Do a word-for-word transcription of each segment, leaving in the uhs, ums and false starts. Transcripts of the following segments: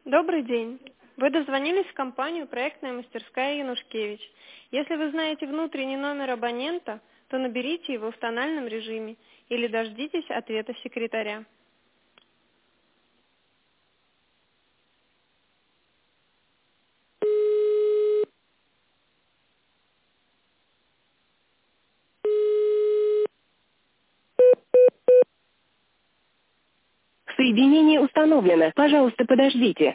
Добрый день. Вы дозвонились в компанию «Проектная мастерская Янушкевич». Если вы знаете внутренний номер абонента, то наберите его в тональном режиме или дождитесь ответа секретаря. Соединение установлено. Пожалуйста, подождите.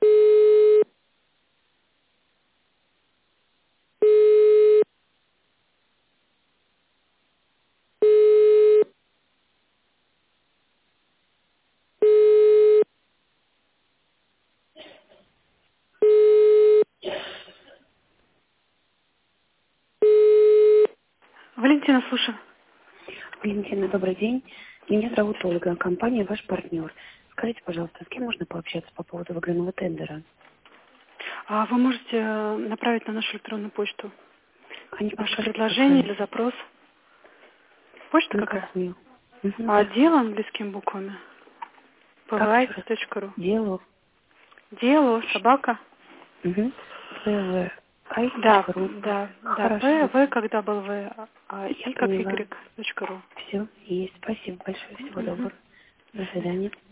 Валентина, слушаю. Валентина, добрый день. Меня зовут Ольга, компания «Ваш партнер». Скажите, пожалуйста, с кем можно пообщаться по поводу выигранного тендера? А вы можете э, направить на нашу электронную почту А не ваше подскажете, предложение какая? или запрос? Почта На какая? какую? Угу, А да. дело английскими буквами. Как еще раз? pvix.ru. Дело. Дело, собака. Угу. Да, pvix.ru. да, да. П, Хорошо. В как дабл В, а Я И как поняла. Y, точка ру. Все, есть. Спасибо большое. Всего Мгм. доброго. До свидания.